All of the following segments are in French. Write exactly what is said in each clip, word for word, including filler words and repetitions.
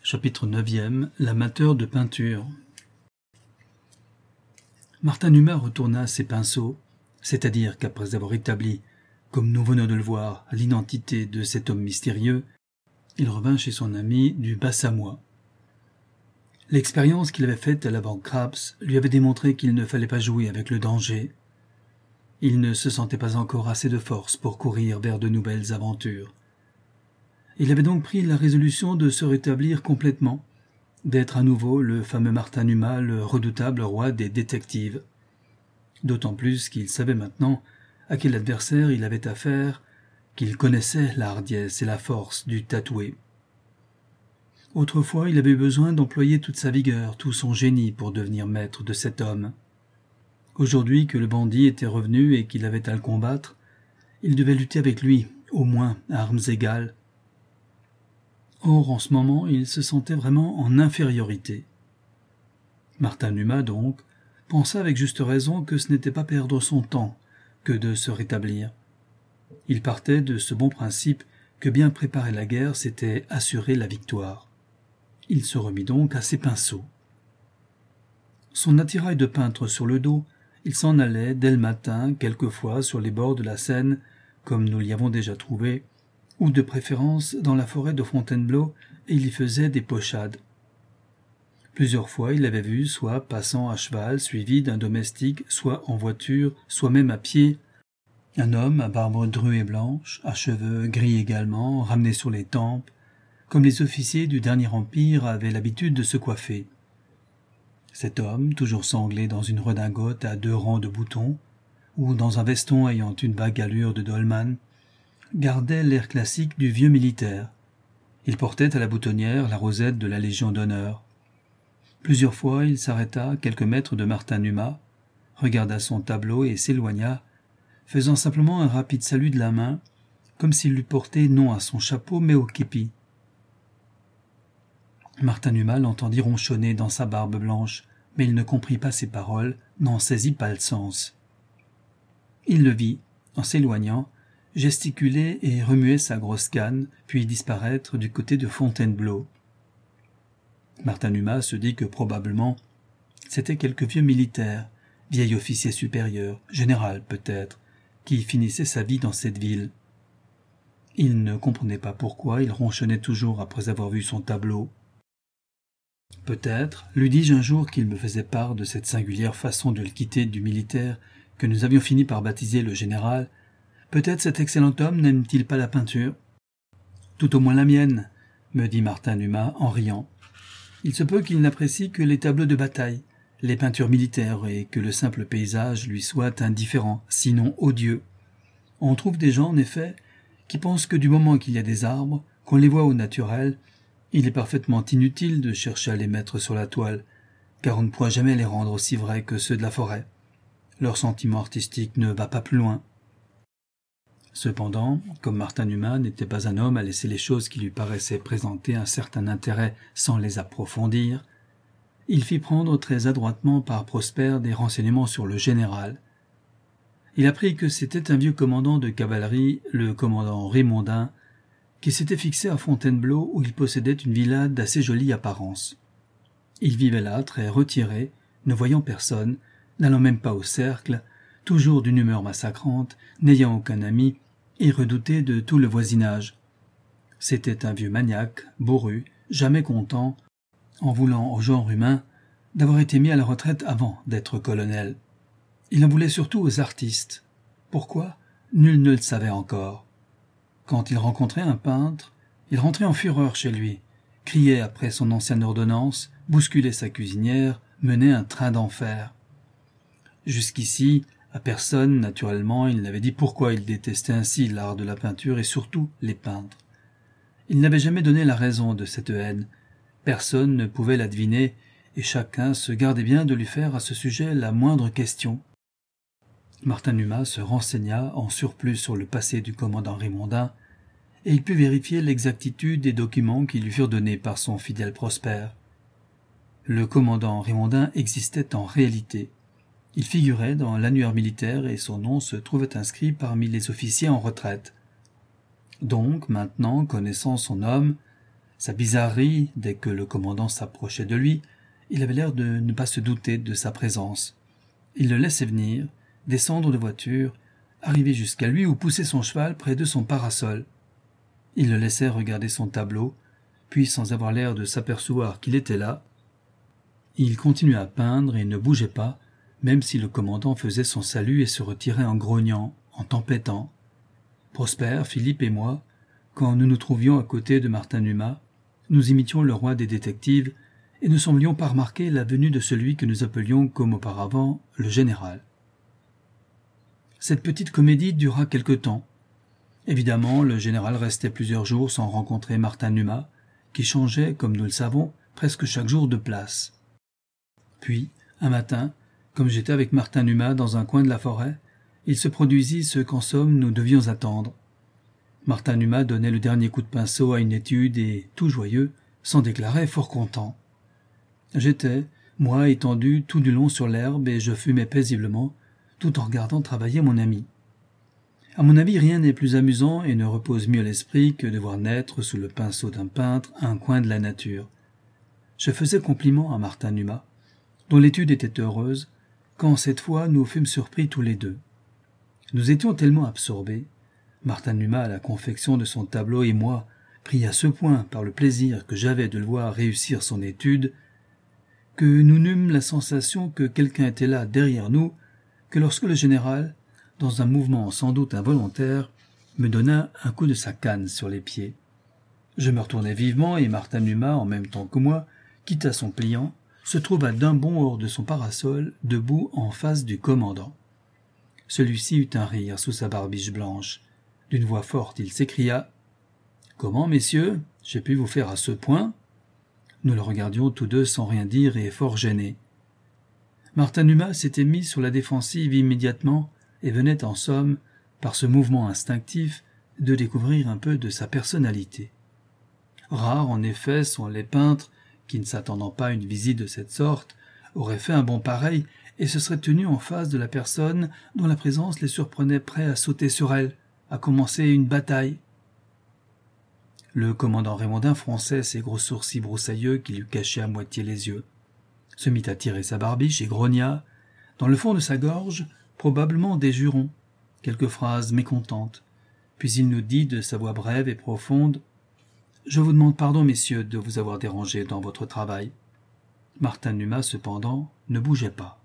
Chapitre neuvième. L'amateur de peinture. Martin Numa retourna ses pinceaux, c'est-à-dire qu'après avoir établi, comme nous venons de le voir, l'identité de cet homme mystérieux, il revint chez son ami du Bas-Samois. L'expérience qu'il avait faite à la banque Crabbs lui avait démontré qu'il ne fallait pas jouer avec le danger. Il ne se sentait pas encore assez de force pour courir vers de nouvelles aventures. Il avait donc pris la résolution de se rétablir complètement, d'être à nouveau le fameux Martin Numa, le redoutable roi des détectives. D'autant plus qu'il savait maintenant à quel adversaire il avait affaire, qu'il connaissait la hardiesse et la force du tatoué. Autrefois, il avait eu besoin d'employer toute sa vigueur, tout son génie pour devenir maître de cet homme. Aujourd'hui que le bandit était revenu et qu'il avait à le combattre, il devait lutter avec lui, au moins à armes égales. Or, en ce moment, il se sentait vraiment en infériorité. Martin Numa, donc, pensa avec juste raison que ce n'était pas perdre son temps que de se rétablir. Il partait de ce bon principe que bien préparer la guerre, c'était assurer la victoire. Il se remit donc à ses pinceaux. Son attirail de peintre sur le dos, il s'en allait dès le matin, quelquefois sur les bords de la Seine, comme nous l'y avons déjà trouvé, ou de préférence dans la forêt de Fontainebleau, et il y faisait des pochades. Plusieurs fois il l'avait vu, soit passant à cheval, suivi d'un domestique, soit en voiture, soit même à pied, un homme à barbe drue et blanche, à cheveux gris également, ramenés sur les tempes, comme les officiers du dernier empire avaient l'habitude de se coiffer. Cet homme, toujours sanglé dans une redingote à deux rangs de boutons, ou dans un veston ayant une vague allure de dolman, gardait l'air classique du vieux militaire. Il portait à la boutonnière la rosette de la Légion d'honneur. Plusieurs fois il s'arrêta quelques mètres de Martin Numa, regarda son tableau et s'éloigna, faisant simplement un rapide salut de la main, comme s'il l'eût porté non à son chapeau mais au képi. Martin Numa l'entendit ronchonner dans sa barbe blanche, mais il ne comprit pas ses paroles, n'en saisit pas le sens. Il le vit, en s'éloignant, gesticuler et remuer sa grosse canne, puis disparaître du côté de Fontainebleau. Martin Numa se dit que probablement c'était quelque vieux militaire, vieil officier supérieur, général peut-être, qui finissait sa vie dans cette ville. Il ne comprenait pas pourquoi il ronchonnait toujours après avoir vu son tableau. Peut-être lui dis-je un jour qu'il me faisait part de cette singulière façon de le quitter du militaire que nous avions fini par baptiser le général. Peut-être cet excellent homme n'aime-t-il pas la peinture ? Tout au moins la mienne, me dit Martin Numa en riant. Il se peut qu'il n'apprécie que les tableaux de bataille, les peintures militaires et que le simple paysage lui soit indifférent, sinon odieux. On trouve des gens, en effet, qui pensent que du moment qu'il y a des arbres, qu'on les voit au naturel, il est parfaitement inutile de chercher à les mettre sur la toile, car on ne pourra jamais les rendre aussi vrais que ceux de la forêt. Leur sentiment artistique ne va pas plus loin. Cependant, comme Martin Numa n'était pas un homme à laisser les choses qui lui paraissaient présenter un certain intérêt sans les approfondir, il fit prendre très adroitement par Prosper des renseignements sur le général. Il apprit que c'était un vieux commandant de cavalerie, le commandant Raymondin, qui s'était fixé à Fontainebleau où il possédait une villa d'assez jolie apparence. Il vivait là, très retiré, ne voyant personne, n'allant même pas au cercle, toujours d'une humeur massacrante, n'ayant aucun ami, et redouté de tout le voisinage. C'était un vieux maniaque, bourru, jamais content, en voulant au genre humain, d'avoir été mis à la retraite avant d'être colonel. Il en voulait surtout aux artistes. Pourquoi ? Nul ne le savait encore. Quand il rencontrait un peintre, il rentrait en fureur chez lui, criait après son ancienne ordonnance, bousculait sa cuisinière, menait un train d'enfer. Jusqu'ici, à personne, naturellement, il n'avait dit pourquoi il détestait ainsi l'art de la peinture et surtout les peintres. Il n'avait jamais donné la raison de cette haine. Personne ne pouvait la deviner, et chacun se gardait bien de lui faire à ce sujet la moindre question. Martin Numa se renseigna en surplus sur le passé du commandant Raymondin, et il put vérifier l'exactitude des documents qui lui furent donnés par son fidèle Prosper. Le commandant Raymondin existait en réalité. Il figurait dans l'annuaire militaire et son nom se trouvait inscrit parmi les officiers en retraite. Donc, maintenant, connaissant son homme, Sa bizarrerie, dès que le commandant s'approchait de lui, il avait l'air de ne pas se douter de sa présence. Il le laissait venir, descendre de voiture, arriver jusqu'à lui ou pousser son cheval près de son parasol. Il le laissait regarder son tableau, puis sans avoir l'air de s'apercevoir qu'il était là, il continuait à peindre et ne bougeait pas, même si le commandant faisait son salut et se retirait en grognant, en tempêtant. Prosper, Philippe et moi, quand nous nous trouvions à côté de Martin Numa, nous imitions le roi des détectives et ne semblions pas remarquer la venue de celui que nous appelions comme auparavant le général. Cette petite comédie dura quelque temps. Évidemment, le général restait plusieurs jours sans rencontrer Martin Numa, qui changeait, comme nous le savons, presque chaque jour de place. Puis, un matin, comme j'étais avec Martin Numa dans un coin de la forêt, il se produisit ce qu'en somme nous devions attendre. Martin Numa donnait le dernier coup de pinceau à une étude et, tout joyeux, s'en déclarait fort content. J'étais, moi, étendu tout du long sur l'herbe et je fumais paisiblement, tout en regardant travailler mon ami. À mon avis, rien n'est plus amusant et ne repose mieux l'esprit que de voir naître sous le pinceau d'un peintre un coin de la nature. Je faisais compliment à Martin Numa, dont l'étude était heureuse, quand cette fois nous fûmes surpris tous les deux. Nous étions tellement absorbés, Martin Numa à la confection de son tableau et moi, pris à ce point par le plaisir que j'avais de le voir réussir son étude, que nous n'eûmes la sensation que quelqu'un était là derrière nous, que lorsque le général, dans un mouvement sans doute involontaire, me donna un coup de sa canne sur les pieds. Je me retournai vivement et Martin Numa, en même temps que moi, quitta son pliant, se trouva d'un bond hors de son parasol, debout en face du commandant. Celui-ci eut un rire sous sa barbiche blanche. D'une voix forte, il s'écria « Comment, messieurs, j'ai pu vous faire à ce point ?» Nous le regardions tous deux sans rien dire et fort gênés. Martin Numa s'était mis sur la défensive immédiatement et venait en somme, par ce mouvement instinctif, de découvrir un peu de sa personnalité. Rares, en effet, sont les peintres qui, ne s'attendant pas à une visite de cette sorte, auraient fait un bond pareil et se seraient tenus en face de la personne dont la présence les surprenait prêts à sauter sur elle, à commencer une bataille. Le commandant Raymondin fronçait ses gros sourcils broussailleux qui lui cachaient à moitié les yeux, se mit à tirer sa barbiche et grogna, dans le fond de sa gorge, probablement des jurons, quelques phrases mécontentes, puis il nous dit de sa voix brève et profonde « Je vous demande pardon, messieurs, de vous avoir dérangé dans votre travail. » Martin Numa, cependant, ne bougeait pas.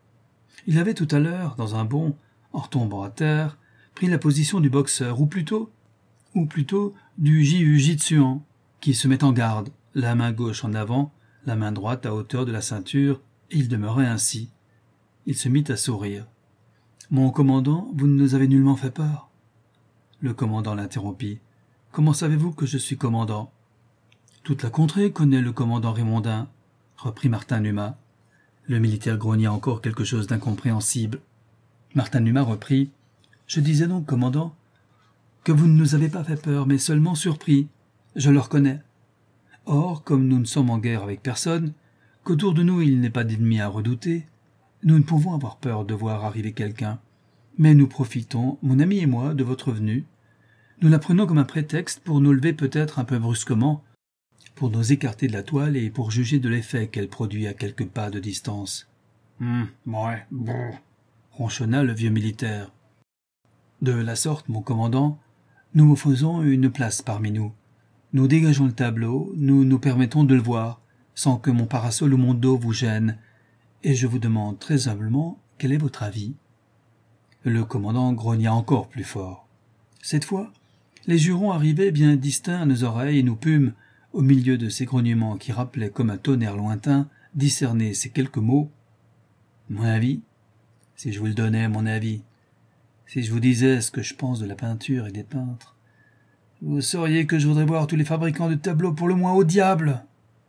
Il avait tout à l'heure, dans un bond, en retombant à terre, pris la position du boxeur, ou plutôt, ou plutôt du jiu-jitsuan, qui se met en garde, la main gauche en avant, la main droite à hauteur de la ceinture, et il demeurait ainsi. Il se mit à sourire. « Mon commandant, vous ne nous avez nullement fait peur. » Le commandant l'interrompit. « Comment savez-vous que je suis commandant ?»« Toute la contrée connaît le commandant Raymondin, » reprit Martin Numa. Le militaire grogna encore quelque chose d'incompréhensible. Martin Numa reprit. « Je disais donc, commandant, que vous ne nous avez pas fait peur, mais seulement surpris. Je le reconnais. Or, comme nous ne sommes en guerre avec personne, qu'autour de nous il n'est pas d'ennemis à redouter, nous ne pouvons avoir peur de voir arriver quelqu'un. Mais nous profitons, mon ami et moi, de votre venue. Nous la prenons comme un prétexte pour nous lever peut-être un peu brusquement, pour nous écarter de la toile et pour juger de l'effet qu'elle produit à quelques pas de distance. Hum, ouais, bon, ronchonna le vieux militaire. De la sorte, mon commandant, nous vous faisons une place parmi nous. Nous dégageons le tableau, nous nous permettons de le voir, sans que mon parasol ou mon dos vous gêne, et je vous demande très humblement quel est votre avis. Le commandant grogna encore plus fort. Cette fois, les jurons arrivaient bien distincts à nos oreilles et nous pûmes, au milieu de ces grognements qui rappelaient comme un tonnerre lointain, discerner ces quelques mots. Mon avis, si je vous le donnais, mon avis, si je vous disais ce que je pense de la peinture et des peintres, vous sauriez que je voudrais voir tous les fabricants de tableaux pour le moins au diable.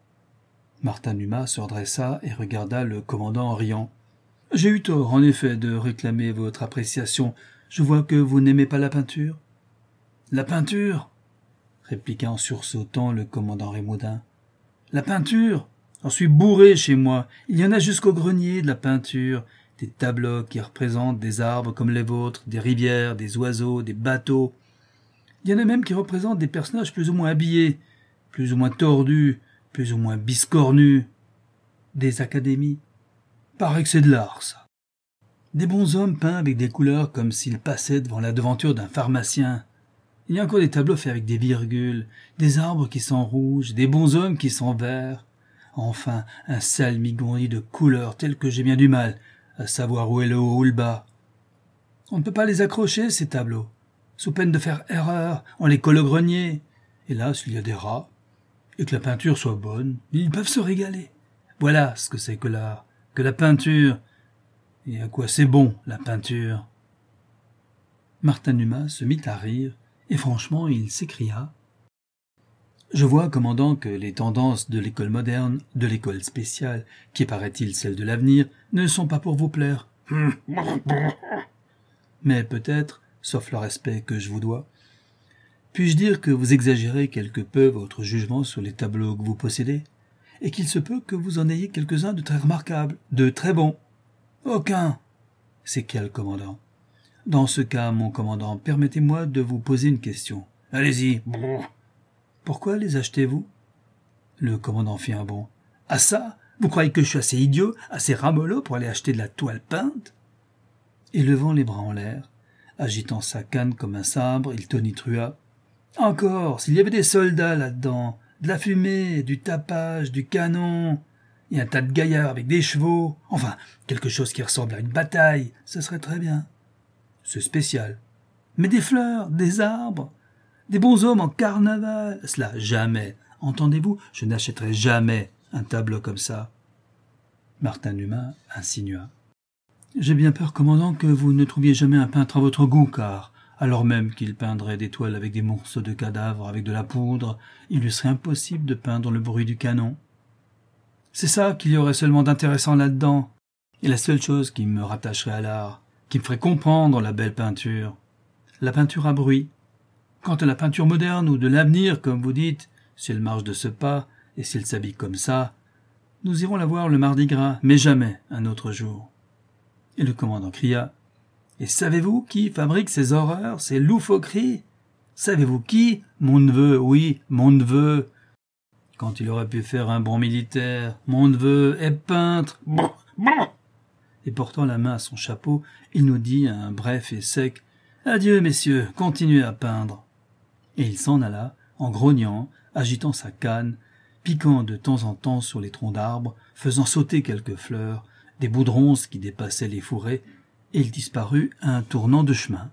Martin Numa se redressa et regarda le commandant en riant. « J'ai eu tort, en effet, de réclamer votre appréciation. Je vois que vous n'aimez pas la peinture. »« La peinture » répliqua en sursautant le commandant Raymondin. « La peinture ! J'en suis bourré chez moi. Il y en a jusqu'au grenier de la peinture. Des tableaux qui représentent des arbres comme les vôtres, des rivières, des oiseaux, des bateaux. Il y en a même qui représentent des personnages plus ou moins habillés. plus ou moins tordus, plus ou moins biscornus. Des académies. Paraît que c'est de l'art, ça. Des bons hommes peints avec des couleurs comme s'ils passaient devant la devanture d'un pharmacien. Il y a encore des tableaux faits avec des virgules, des arbres qui sont rouges, des bons hommes qui sont verts. Enfin, un salmigondis de couleurs telles que j'ai bien du mal à savoir où est le haut ou le bas. On ne peut pas les accrocher, ces tableaux. Sous peine de faire erreur, on les colle au grenier. Et là, s'il y a des rats, et que la peinture soit bonne, ils peuvent se régaler. Voilà ce que c'est que l'art, que la peinture. Et à quoi c'est bon, la peinture. Martin Numa se mit à rire, et franchement, il s'écria. Je vois, commandant, que les tendances de l'école moderne, de l'école spéciale, qui est, paraît-il, celle de l'avenir, ne sont pas pour vous plaire. Mais peut-être, sauf le respect que je vous dois, puis-je dire que vous exagérez quelque peu votre jugement sur les tableaux que vous possédez, et qu'il se peut que vous en ayez quelques-uns de très remarquables, de très bons. Aucun, s'écria le commandant. Dans ce cas, mon commandant, permettez-moi de vous poser une question. Allez-y. Pourquoi les achetez-vous? Le commandant fit un bond. Ah ça? Vous croyez que je suis assez idiot, assez ramollo pour aller acheter de la toile peinte? Et levant les bras en l'air, agitant sa canne comme un sabre, il tonitruait. Encore, s'il y avait des soldats là-dedans, de la fumée, du tapage, du canon, et un tas de gaillards avec des chevaux, enfin, quelque chose qui ressemble à une bataille, ce serait très bien. C'est spécial. Mais des fleurs, des arbres, des bons hommes en carnaval, cela jamais. Entendez-vous, je n'achèterai jamais un tableau comme ça. Martin Numa insinua. J'ai bien peur, commandant, que vous ne trouviez jamais un peintre à votre goût, car, alors même qu'il peindrait des toiles avec des morceaux de cadavres, avec de la poudre, il lui serait impossible de peindre le bruit du canon. C'est ça qu'il y aurait seulement d'intéressant là-dedans, et la seule chose qui me rattacherait à l'art, qui me ferait comprendre la belle peinture. La peinture à bruit. Quant à la peinture moderne ou de l'avenir, comme vous dites, si elle marche de ce pas, et si elle s'habille comme ça, nous irons la voir le mardi gras, mais jamais un autre jour. Et le commandant cria. Et savez-vous qui fabrique ces horreurs, ces loufoqueries? Savez-vous qui? Mon neveu, oui, mon neveu. Quand il aurait pu faire un bon militaire, mon neveu est peintre. Et portant la main à son chapeau, il nous dit un bref et sec « Adieu, messieurs, continuez à peindre ». Et il s'en alla, en grognant, agitant sa canne, piquant de temps en temps sur les troncs d'arbres, faisant sauter quelques fleurs, des bouts de ronces qui dépassaient les fourrés, et il disparut à un tournant de chemin.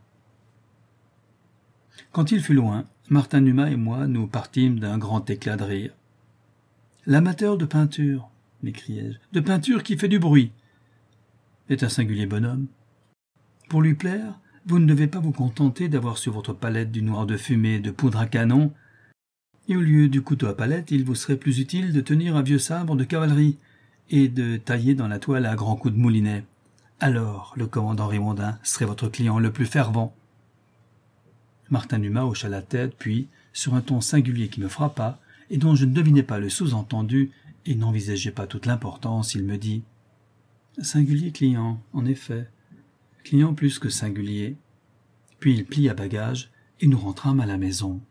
Quand il fut loin, Martin Numa et moi nous partîmes d'un grand éclat de rire. « L'amateur de peinture, m'écriai-je, de peinture qui fait du bruit, est un singulier bonhomme. Pour lui plaire, vous ne devez pas vous contenter d'avoir sur votre palette du noir de fumée de poudre à canon, et au lieu du couteau à palette, il vous serait plus utile de tenir un vieux sabre de cavalerie et de tailler dans la toile à grands coups de moulinet. Alors, le commandant Rimondin serait votre client le plus fervent. » Martin Numa hocha la tête, puis, sur un ton singulier qui me frappa, et dont je ne devinais pas le sous-entendu, et n'envisageais pas toute l'importance, il me dit « Singulier client, en effet, client plus que singulier. » Puis il plia bagage, et nous rentrâmes à la maison.